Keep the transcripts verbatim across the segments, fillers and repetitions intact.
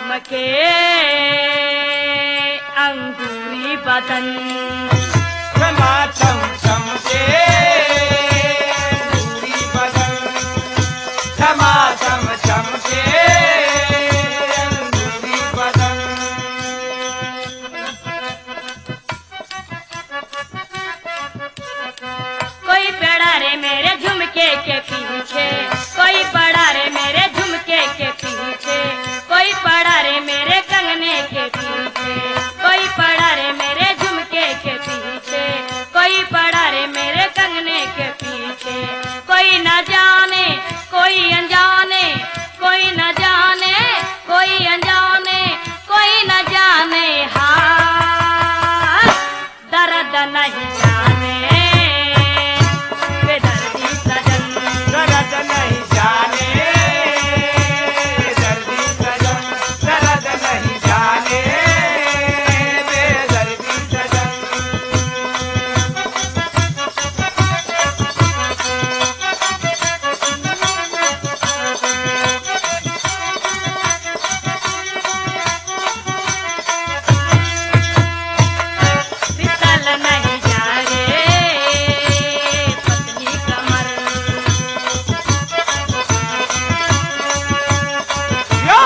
चमके अंगूरी बदन क्षमा चम चमके अंगूरी बदन क्षमा चम चमके अंगूरी बदन कोई पड़ा रे मेरे झुमके के पीछे कोई पड़ा रे मेरे झुमके के पीछे कोई पड़ा रे मेरे कंगने के पीछे कोई पड़ा रे मेरे झुमके के पीछे कोई पड़ा रे मेरे कंगने के पीछे कोई न जाने कोई अनजाने कोई न जाने कोई अनजाने कोई न जाने हाँ दर्द नहीं जाने बेदर्दी सजन दर्द नहीं जाने दर्दी सजन दर्द नहीं जाने बेदर्दी सजन फिसल नहीं जाने पतली कमर या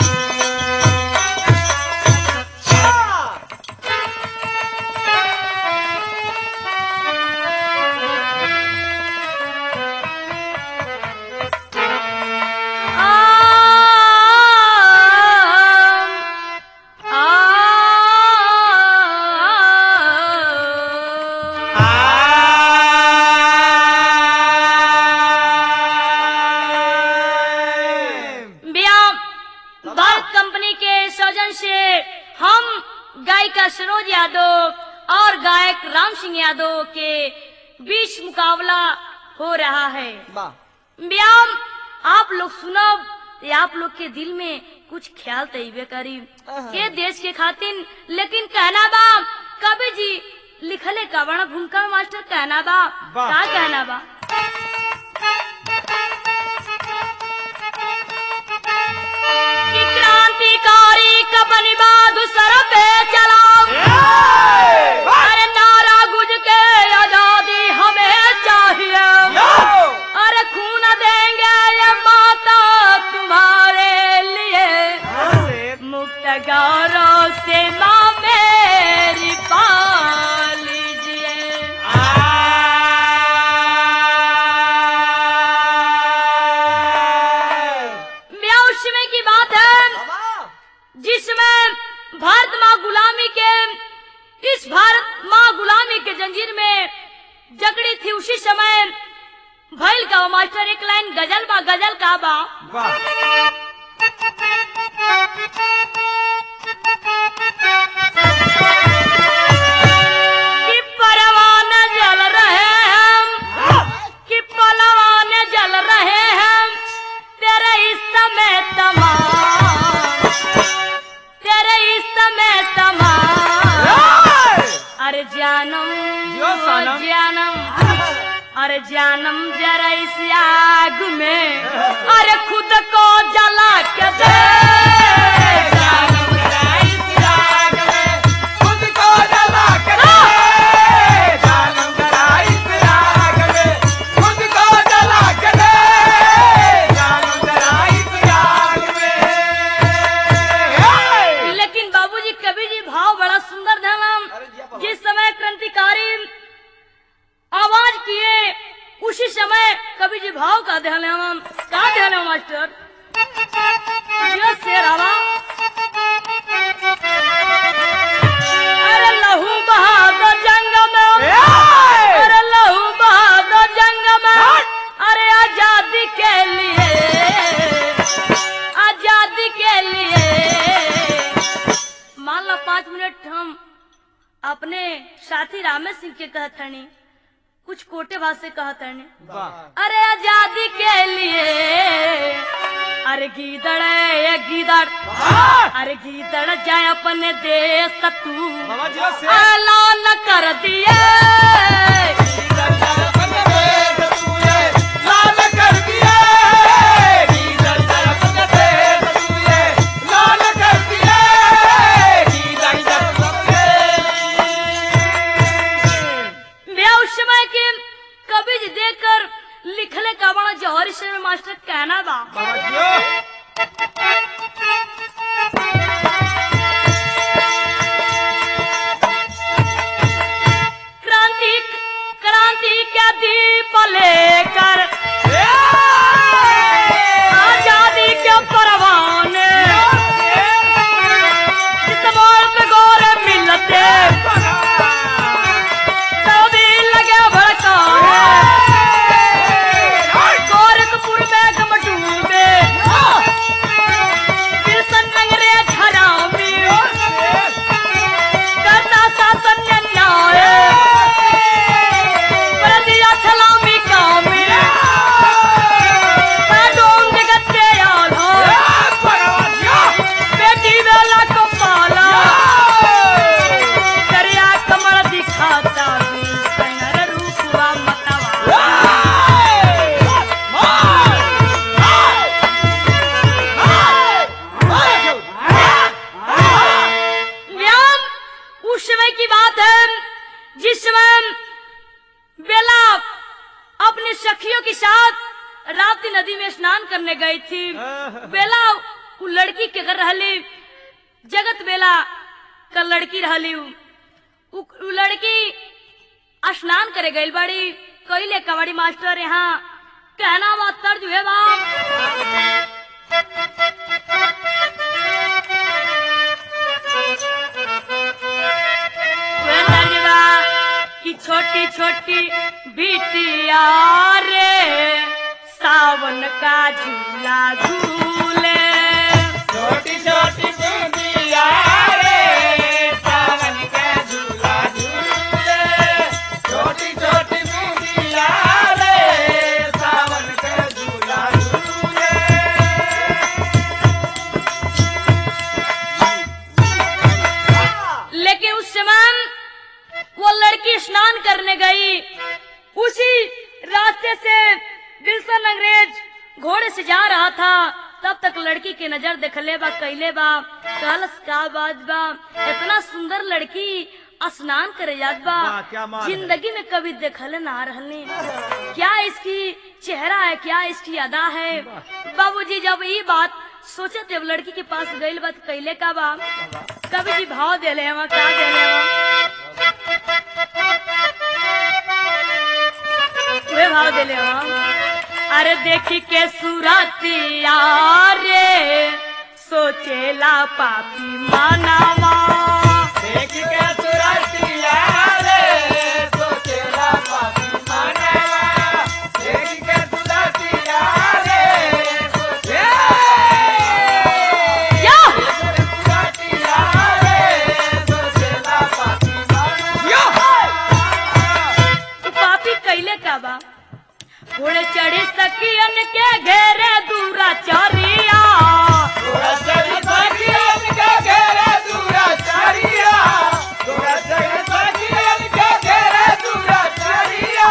भारत कंपनी के सौजन से हम गायिका सरोज यादव और गायक राम सिंह यादव के बीच मुकाबला हो रहा है। व्यायाम आप लोग सुनो ये आप लोग के दिल में कुछ ख्याल तैबे करी ये देश के खातिर लेकिन कहना बा कवि जी लिखले कवण भूमिका मास्टर कहना बा वाह। का कहना बा कि क्रांतिकारी कबनी बहादुर सर पे चला अरे नारा गुज के आजादी हमें चाहिए अरे खून देंगे ये माता तुम्हारे लिए मुक्त गौरव से माँ मेरी पाल लीजिए ब्याह उस समय की बात है जिसमें भारत माँ गुलामी के इस भारत माँ गुलामी के जंजीर में जकड़ी थी उसी समय भैल का वो मास्टर एक लाइन गजल बा गजल का बा वाह कि परवाने जल रहे हैं कि पलवाने जल रहे हैं तेरे इस समय तमाम तेरे इस समय तमाम अरे जानम जियो सनम। जानम अरे जानम जरा इस आग में अरे खुद को जला के दे जानम जरा इस आग में खुद को जला के दे जानम जरा इस आग में खुद को जला के दे जानम जरा इस आग में लेकिन बाबूजी कवि जी भाव बड़ा सुंदर था नाम जिस समय क्रांतिकारी आवाज किए उसी समय कवि जी भाव का ध्यान है हम का ध्यान है मास्टर ये शेर आवा अरे लहू बहा दो जंग में अरे लहू बहा दो जंग में अरे आजादी के लिए आजादी के लिए मान लो पाँच मिनट हम अपने साथी रामेश सिंह के कहत हनी कुछ कोटे भाषा से कहत हनी वाह अरे आजादी के लिए अरे गीदड़ ये गीदड़ अरे गीदड़ जाए अपने देश तू बाबा जी से ऐलान कर दिए लाल कर दिए लाल कर की बात है जिस समय बेला अपने सखियों के साथ राप्ती नदी में स्नान करने गई थी। बेला वो लड़की के घर रहली, जगत बेला का लड़की रहली। उ, उ लड़की स्नान करे गई बड़ी कैले कबाड़ी मास्टर यहाँ कहना बात तर्ज है बाप कि छोटी छोटी बिटिया रे सावन का झूला झूले, छोटी छोटी बिटिया रे सावन का झूला झूले, छोटी छोटी बिटिया रे सावन का झूला झूले। लेकिन उस समय वो लड़की स्नान करने गई, उसी रास्ते से विल्सन अंग्रेज घोड़े से जा रहा था। तब तक लड़की के नजर देखले बा कैले बा कहलस का बात बा, इतना सुंदर लड़की स्नान करे जात बा, जिंदगी में कभी देखले ना रहने। क्या इसकी चेहरा है, क्या इसकी अदा है। बाबूजी जब ये बात सोचे थे लड़की के पास गई बात कैले का बा, कभी जी भाव दे ले हम क्या दे ले वे भाव दे ले हम। अरे देखी के सूरतिया रे सोचेला पापी मानावा, देखी के सूरतिया रे सोचेला पापी मानावा, देखी के सूरतिया रे सोचेला या सूरतिया रे सोचेला पापी मानावा। तू पापी कैले का बा, घोड़े चढ़ी सखियन के घेरे दूरा चरिया, तोरा चढ़ी सखियन के घेरे दूरा चरिया, तोरा चढ़ी सखियन के घेरे दूरा चरिया।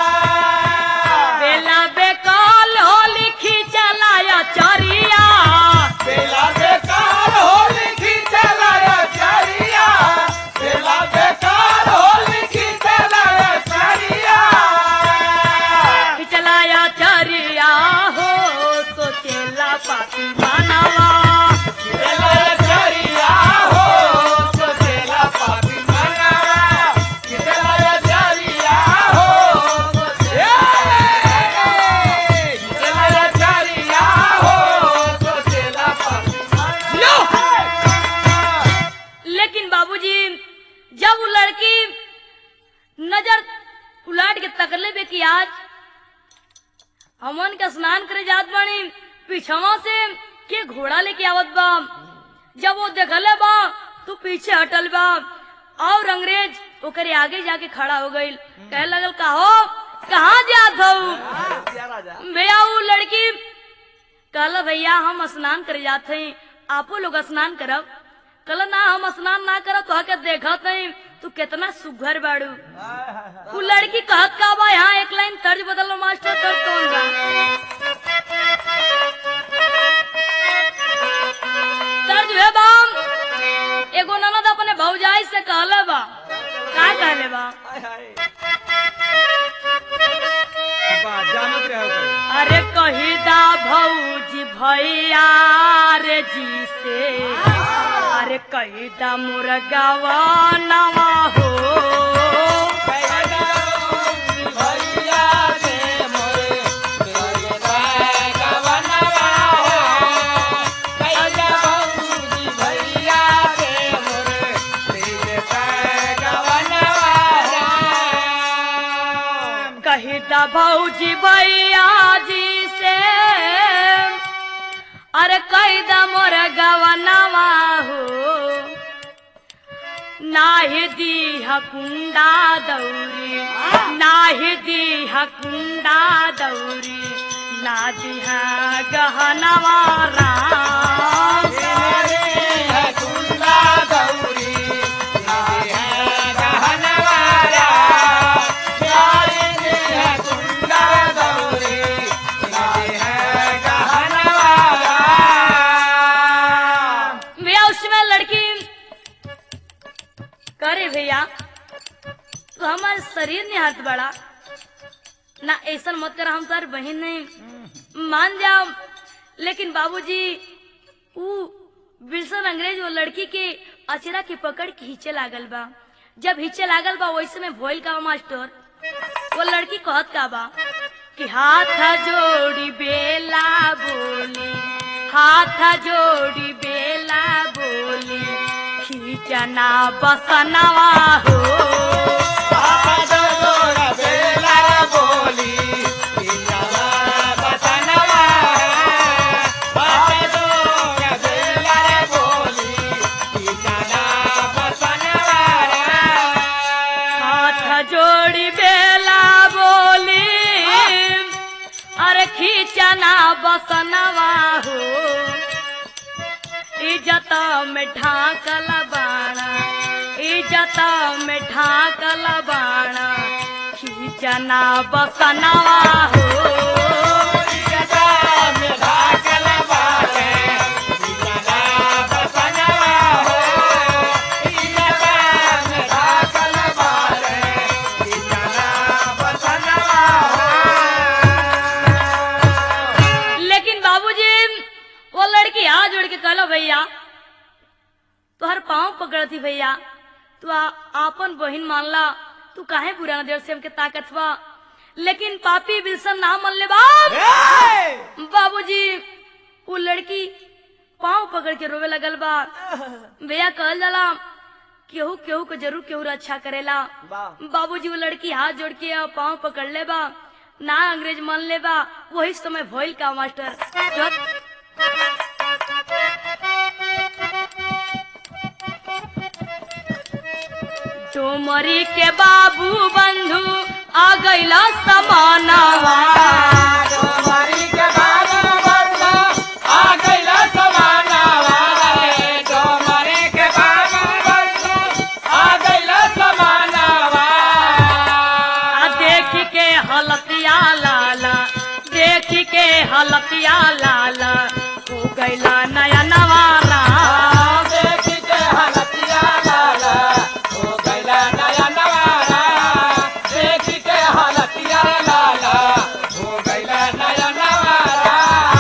बेला बेकाल होली खींचलाया चरिया, बेला बेकार होली खींचलाया चरिया, बेला बेकार होली खींचलाया चरिया। खींचलाया चरिया हो सोचेला पापी मानावा, खींचलाया चरिया हो सोचेला पापी मानावा, खींचलाया चरिया हो खींचलाया चरिया हो सोचेला पापी मानावा। लेकिन बाबूजी जब वो लड़की नजर उलाट के तकले बे की आज हमन का स्नान करे जात बानी, पीछवा से के घोड़ा लेके आवत बा। जब वो देखले बा तो पीछे हटल बा और अंग्रेज ओकरे आगे जाके खड़ा हो गई। कहे लगल का हो कहाँ जात हो भैया। वो लड़की कहला भैया हम स्नान करे जात हई, आपो लोग स्नान करब। कहला ना हम स्नान ना करब, तो के देखत हई तू कितना सुघर बाड़ू। वो लड़की कहत का बा, यहाँ एक लाइन तर्ज बदलो मास्टर, तर्ज कौन बा? तर्ज है बाम एगो ननद अपने भौजाई से कहले बा, का कहले बा? जानत रहो अरे कही दा भौजी भैया रे जी से, अरे कही दा मुर्गावा नवा हो, भैया रे मोरे तेरे गवनवा हो, भैया रे मोरे तेरे गवनवा। कही दा भौजी भैया जी से, अरे कही दा मुर्गावा नवा हो, नाही दी हकुंडा दौरी, नाही दी हकुंडा दौरी, ना दी गहनवा राम। कुंडा गौरी गहनवा कुंडा गौरी गहनवा। भैया उसमें लड़की करे भैया तो हमारे शरीर ने हाथ बढ़ा ना, ऐसा मत कर, हम तार बहन नहीं मान जाओ। लेकिन बाबूजी वो बिल्सन अंग्रेज वो लड़की के अचरा के पकड़ के हिचे लागल बा। जब हिचे लागल बा वैसे में भोइल का मास्टर वो लड़की कहत का बा कि हाथ जोड़ी बेला बोली, हाथ जोड़ी बेला बोली, खींचना बसनवा हो। हाथ जोड़ा बेला बोली, खींचना बसनवा है। हाथ जोड़ा बेला बोली, खींचना बसनवा है। हाथ जोड़ी बेला बोली, अरे खींचना बसनवा हो। इज्जत में ढाकल बाणा, इज्जत में ढाकल बाणा, खींचना बसनवा हो। इज्जत में ढाकल बाटे, खींचना बसनवा हो। इज्जत में ढाकल बाटे, खींचना बसनवा हो। लेकिन बाबूजी वो लड़की हाथ जोड़ के कहलो भैया तुहर पाँव पकड़ थी भैया, तू आपन बहिन मानला, तू काहे बुरा नजर से हमके ताकत बा। लेकिन पापी बिल्सन ना मन ले बाप। बाबूजी वो लड़की पाँव पकड़ के रोवे लगल बा। भैया कहल जाला केहू केहू को जरूर केहू अच्छा करेला। बाबूजी वो लड़की हाथ जोड़ के पाँव पकड़ ले बा, ना अंग्रेज मान ले बा। वही समय भइल का मास्टर डोमरी के बाबू बंधु आ गईला समानवा। डोमरी के बाबू बंधु आ गईला समानवा। डोमरी के बाबू बंधु आ गईला समानवा। आ देख के हलतिया लाला, देख के हलतिया लाला, हो गईला नया नवारा। देख के हलतिया लाला, हो गईला नया नवारा। देख के हलतिया लाला, हो गईला नया नवारा।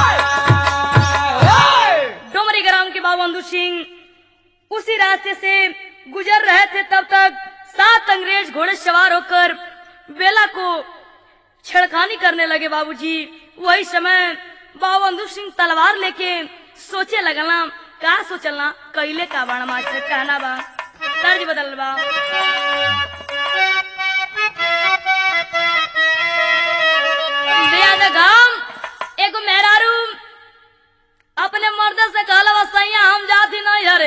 डोमरी ग्राम के बाबू बंधु सिंह उसी रास्ते से गुजर रहे थे, तब तक सात अंग्रेज घोड़े सवार होकर बेला को छेड़खानी करने लगे। बाबूजी वही समय बाबू बंधु सिंह तलवार लेके सोचे लगना का सोचलना कैले का बाण मास्टर कहना बा तर्ज बदल बा। एगो मेहरारू अपने मर्द से कहला सैया हम जाती नहीं हरे।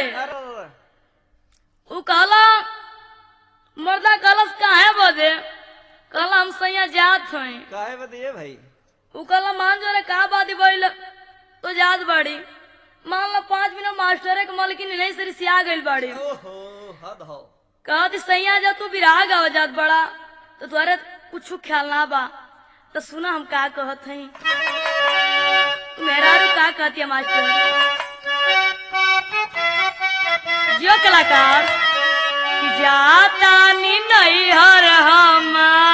उ कहला मर्दा कहलस काहे बदे, कहला हम सैया जात हई। काहे बदिए भाई? उ कहला मान जो रे का बात बोल तो जात बाड़ी। मान लो पांच मिनट मास्टर के मलकिन नहीं से रिसिया गइल बाड़ी। ओहो हद हो। कहत सैया जा तू बिराग आव जात बड़ा तो तुहरे कुछ ख्याल ना बा। तो सुना हम का कहत हई। मेहरारू का कहती है मास्टर जियो कलाकार कि जाता नी नहीं हर हम,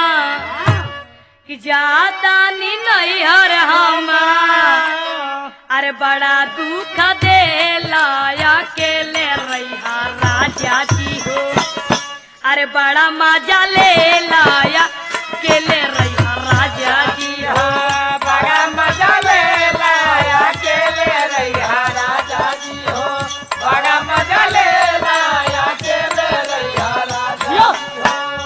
कि जाता नी नहीं हर हम, अरे बड़ा दुख दे लाया के ले रहा राजा जी हो। अरे बड़ा मजा ले लाया के ले रहा राजा जी हो। बड़ा मजा ले लाया के ले रहा राजा जी हो। बड़ा मजा ले लाया के ले रहा राजा जी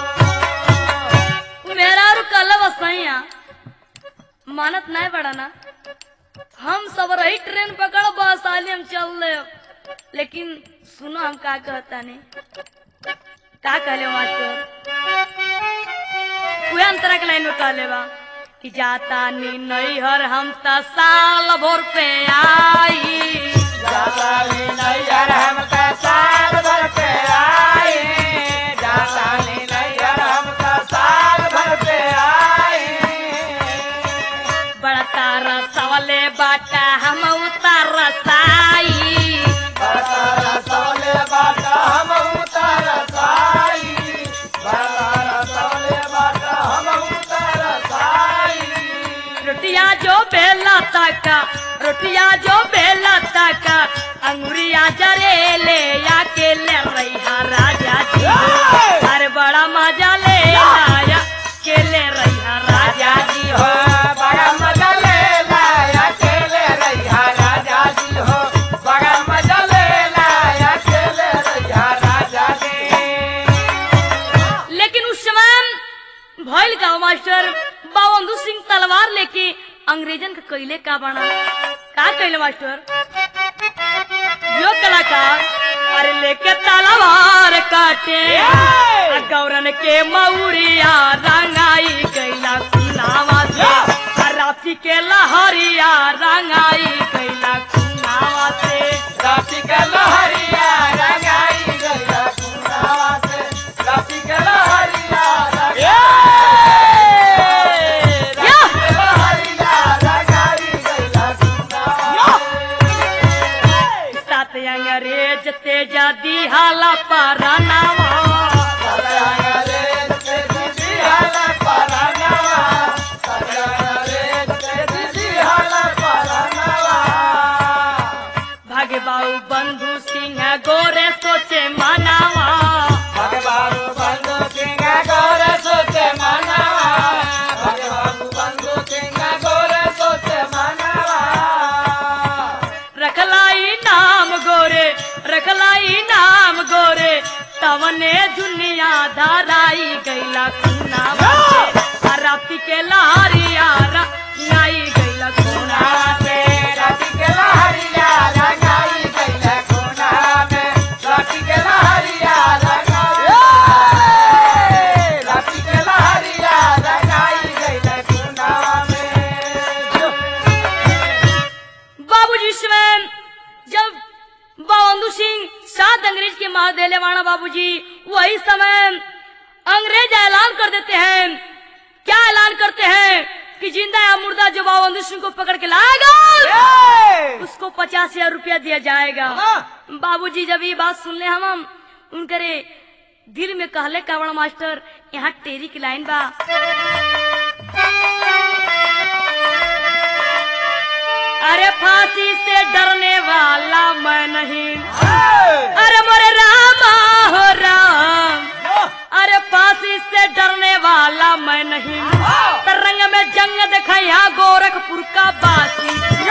हो। मेरा रू कल वसैया मानत नहीं बड़ा ना, हम सब रही ट्रेन पकड़ बस आली हम चल ले। लेकिन सुनो हम का कहता नहीं का कहले मास्टर कोई अंतरा के लाइन में कहले बा कि जाता नी नहीं हर हम त साल भर पे आई। जाता नी नहीं हर हम त साल भर पे आई। जाता नी नहीं हर हम त साल भर पे आई। बड़ा तारा सवाले बाटा हम उतार साई। बड़ा तारा सवाले बाटा हम उतार साई। मजा रे ले आके ले रैया राजा जी अरे बड़ा मजा ले आया के ले रैया राजा जी हो बड़ा मजा ले लाया खेले रैया राजा जी हो बड़ा मजा ले लाया खेले रैया राजा जी। लेकिन उस समय भइल का मास्टर बाबंधु सिंह तलवार लेके अंग्रेजन के कैले का बना का कैले मास्टर यो कलाकार अरे लेके तलवार काटे गौरन के मऊरिया रंगाई गैला खुनावा से राती के लहरिया रंगाई गैला खुनावा से राती के लहरिया रंगाई गैला खुनावा से राती के लहरिया अंग्रेज तेजा दी हाला परानावा अंग्रेज तेजी हाला परानावा अंग्रेज तेजी हाला परानावा भागे बाबू बंधु सिंह गोरे सोचे मनावा भागे बाबू बंधु सिंह गोरे सोचे मनावा भागे बाबू बंधु सिंह गोरे सोचे मनावा रखलाई नाम गोरे रखलाई नाम गोरे तवने दुनिया धाराई गैला खुनावा से राती के लहरिया रंगाई गैला खुनावा से राती के लहरिया रंगाई गैला खुना में राती के लहरिया रंगाई राती के लहरिया रंगाई गैला खुना में। बाबूजी स्वयं जब बाबंधु सिंह सात अंग्रेज के मार देले वाणा बाबूजी वही समय अंग्रेज ऐलान कर देते हैं क्या ऐलान करते हैं कि जिंदा या मुर्दा जो बाबंधु सिंह को पकड़ के लाएगा उसको पचास हजार रुपया दिया जाएगा। बाबूजी जब ये बात सुन ले हम हम उनके दिल में कहले कावड़ मास्टर यहाँ टेरी की लाइन बा अरे फांसी से डरने वाला मैं नहीं अरे मोरे रामा हो राम अरे फांसी से डरने वाला मैं नहीं तरंग में जंग देखा यहाँ गोरखपुर का बासी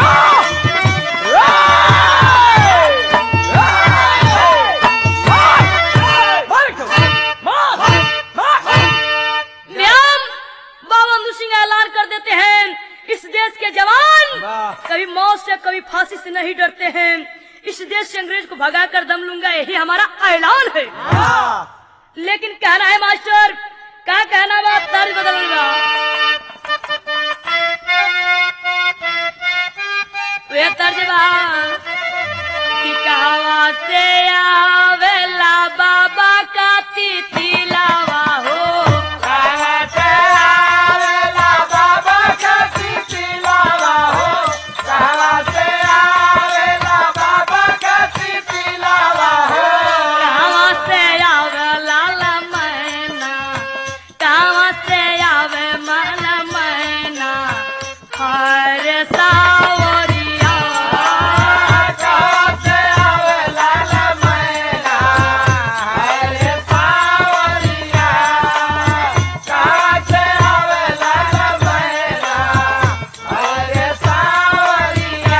बाबंधु सिंह ऐलान कर देते हैं इस देश के जवान कभी मौत से कभी फांसी से नहीं डरते हैं इस देश से अंग्रेज को भगा कर दम लूंगा यही हमारा ऐलान है। लेकिन कहना है मास्टर क्या कहना बात तर्ज बदलूंगा वे तर्जबा कि कहवा से आवेला बाबा का तिथिलावा हो कहवा से आवेला बाबा का तिथिलावा हो कहवा से आवेला बाबा का तिथिलावा हो कहवा से आवेला ला मैना कहवा से आवे मन मैना हर सावरिया कहवा से आवेला ला मैना हर सावरिया कहवा से आवेला ला मैना हर सावरिया।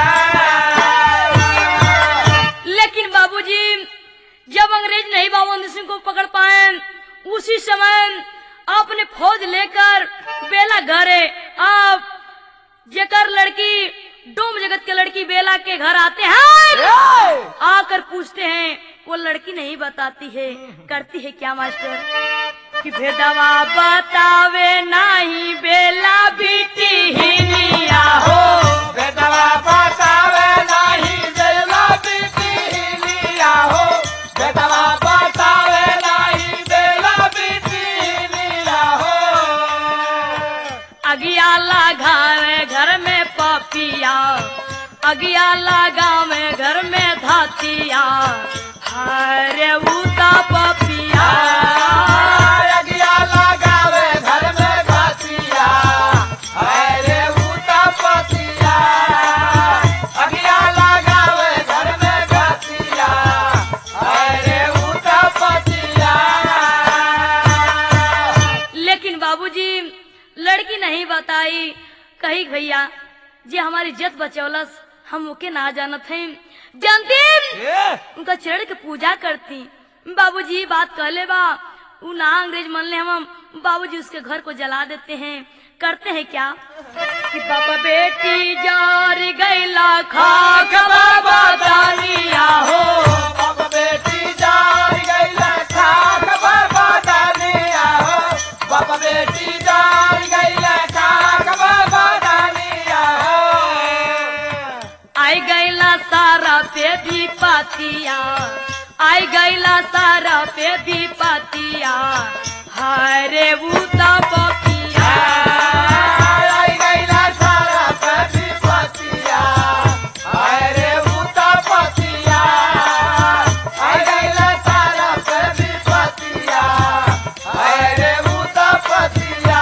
लेकिन बाबूजी जब अंग्रेज नहीं बाबंधु सिंह को पकड़ पाए उसी समय अपने फौज लेकर बेला घरे आप जेकर लड़की डोम जगत के लड़की बेला के घर आते हैं आकर पूछते हैं वो लड़की नहीं बताती है करती है क्या मास्टर कि भेदवा बतावे नहीं बेला बेटी ही निया हो बेदवा बतावे नहीं बेला बेटी लिया हो बेदवा बतावे नहीं बेला बेटी लिया हो अगिया लगावे घर में पपिया अगिया लगावे घर में धातिया हरे उता पपिया अगिया लगावे घर में घासिया अरे उता पतिया अगिया लगावे घर में घासिया कही भैया जे हमारी इज्जत बचौलस हम ओके ना जानत हैं जानती उनका चरण के पूजा करती। बाबूजी बात कहले बा उ ना अंग्रेज मन ले हम बाबूजी उसके घर को जला देते हैं। करते हैं क्या कि बाबा बेटी जार गैला खाक बाबा दानिया हो बाबा बेटी जार गैला खाक बाबा दानिया हो बाबा बेटी जार गैला खाक बाबा दानिया हो आई गैला सारा पे भी पातिया आई गैला सारा पे भी पातिया हरे उता पकिया आई गैला सारा पे भी पातिया हरे उता पकिया आई गैला सारा पे भी पातिया हरे उता पकिया।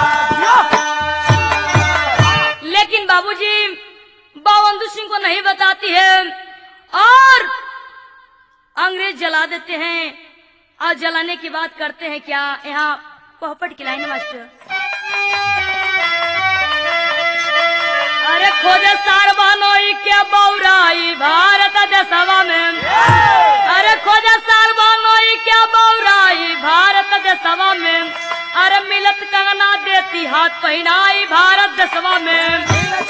लेकिन बाबूजी बावंदू सिंह को नहीं बताती है और अंग्रेज जला देते हैं। और जलाने की बात करते हैं क्या यहाँ पोपट की लाइन मास्टर अरे खोजे सार बनोई के बौराई भारत देशवा में अरे खोजे सार बनोई के बौराई भारत देशवा में अरे मिलत कंगना देती हाथ पहनाई भारत देशवा में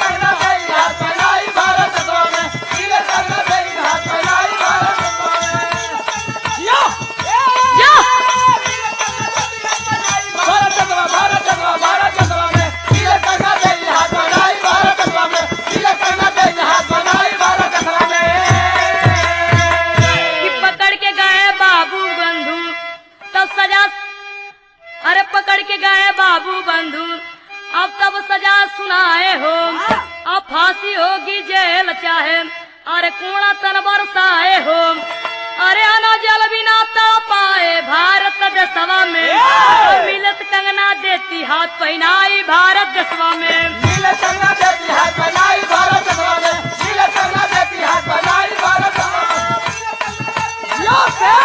अरे पकड़ के गए बाबू बंधु अब तब सजा सुनाए हो अब फांसी होगी जेल चाहे अरे कूड़ा तन बरसाए हो अरे अना जल बिना तो पाए भारत देशवा में और मिलत कंगना देती हाथ पहनाई भारत देशवा में मिलत कंगना देती हाथ पहनाई भारत देशवा में मिलत कंगना देती हाथ पहनाई भारत देशवा में यो से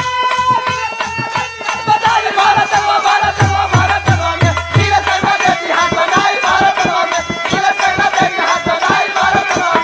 बताई भारत देशवा भारत देशवा भारत देशवा में मिलत कंगना देती हाथ पहनाई भारत देशवा में मिलत कंगना देती हाथ पहनाई भारत देशवा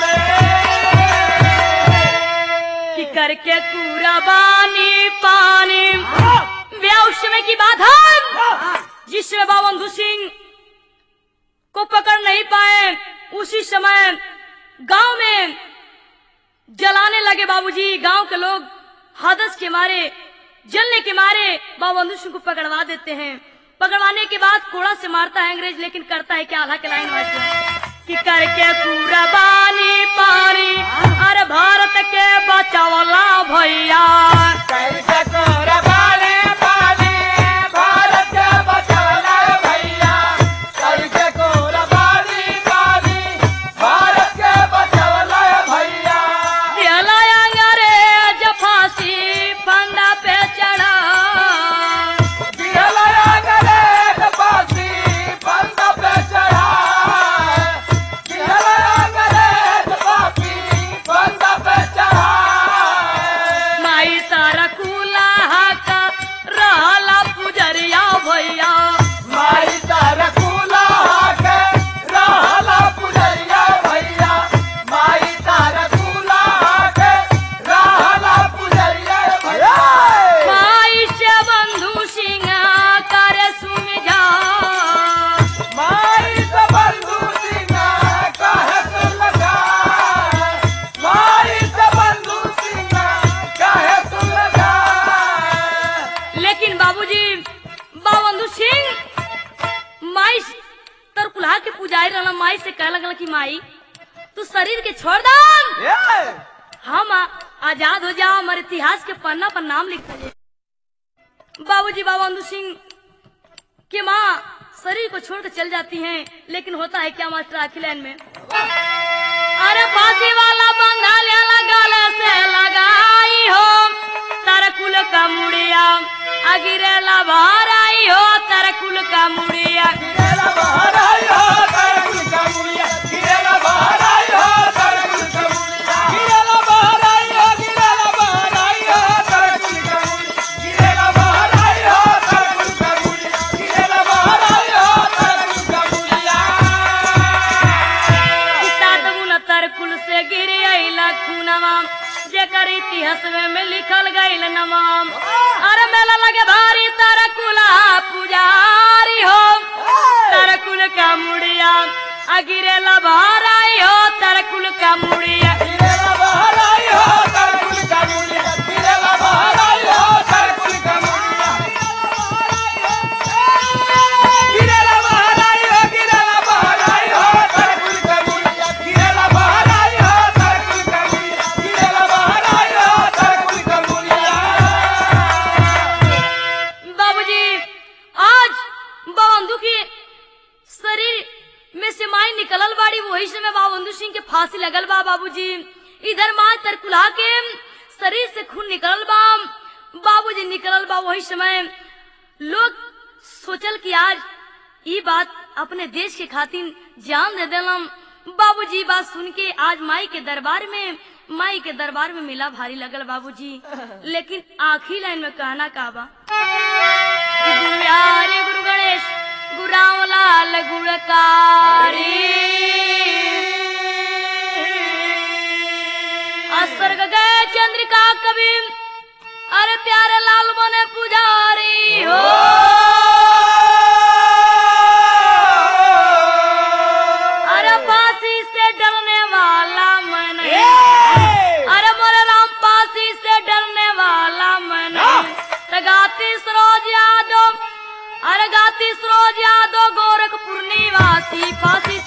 में कि करके पूरा बानी पानी व्याउश में की बात है जिसमें बाबंधु सिंह को पकड़ नहीं पाए उसी समय गांव में जलाने लगे बाबूजी। गांव के लोग हादस के मारे जलने के मारे बाबंधु सिंह को पकड़वा देते हैं। पकड़वाने के बाद कोड़ा से मारता है अंग्रेज लेकिन करता है क्या आल्हा के लाइन वाइज कि करके पूरा बानी पानी अरे भारत के बचावला भैया कैसे कोरा बानी पानी भारत के बचावला भैया कैसे कोरा बानी पानी भारत के बचावला भैया दिहला अंग्रेज फांसी फंदा पे चढ़ा दिहला अंग्रेज फांसी फंदा पे चढ़ा दिहला अंग्रेज फांसी फंदा पे चढ़ा माई तारा कुलाहा का रहला पुजरिया भैया माई तारा कुलाहा के रहला पुजरिया भैया माई तारा कुलाहा के रहला पुजरिया भैया माई से बंधु सिंह करे सुमिझा माई से बंधु सिंह कहे सुन लगा माई से बंधु सिंह कहे सुन लगा। लेकिन बाबूजी बाबंधु सिंह माई तर कुल्हा के पुजारी रहना माई से कह लगल कि माई तू शरीर के छोड़ दम हम आ- आजाद हो जाओ हमारे इतिहास के पन्ना पर नाम लिख दे। बाबूजी बाबंधु सिंह की माँ शरीर को छोड़कर चल जाती हैं लेकिन होता है क्या मास्टर आखिर लाइन में अरे फांसी वाला बंगाल गल से लगाई हो तरकुल का मुड़िया अगिरेला बाहर आई हो तरकुल का मुड़िया गिरेला बाहर आई हो तरकुल का मुड़िया गिरेला बाहर आई हो तरकुल का मुड़िया गिरेला बाहर आई हो गिरेला बाहर आई हो तरकुल का मुड़िया गिरेला बाहर आई हो तरकुल का मुड़िया गिरेला बाहर आई हो तरकुल का मुड़िया। गिरे लबाराई हो तरकुल का मुड़िया गिरेला बहराई हो तरकुल का मुड़िया गिरेला बहराई हो तरकुल का मुड़िया गिरेला बहराई हो गिरेला बहराई हो तरकुल का मुड़िया गिरेला बहराई हो तरकुल का मुड़िया गिरेला बहराई हो तरकुल का मुड़िया। बाबूजी आज बाबंधु की शरीर में से माई निकलल बाड़ी वही समय बाबंधु सिंह के फांसी लगल बा बाबूजी। इधर माँ तरकुला के शरीर से खून निकलल बा बाबूजी निकलल बा वही समय लोग सोचल कि आज ये बात अपने देश के खातिर जान दे देलम। बाबूजी बात सुन के आज माई के दरबार में माई के दरबार में मिला भारी लगल बाबूजी। लेकिन आखिरी लाइन में कहना का बा कि गुरु यारे गुरु गणेश गुरु रामलाल गुणकारी अस्वर्ग गए चंद्रिका कवि अरे प्यारे लाल बने पुजारी हो अरे फांसी से डरने वाला मन अरे मोरे राम फांसी से डरने वाला मन गाती सरोज यादव अरे गाती सरोज यादव गोरखपुर निवासी फांसी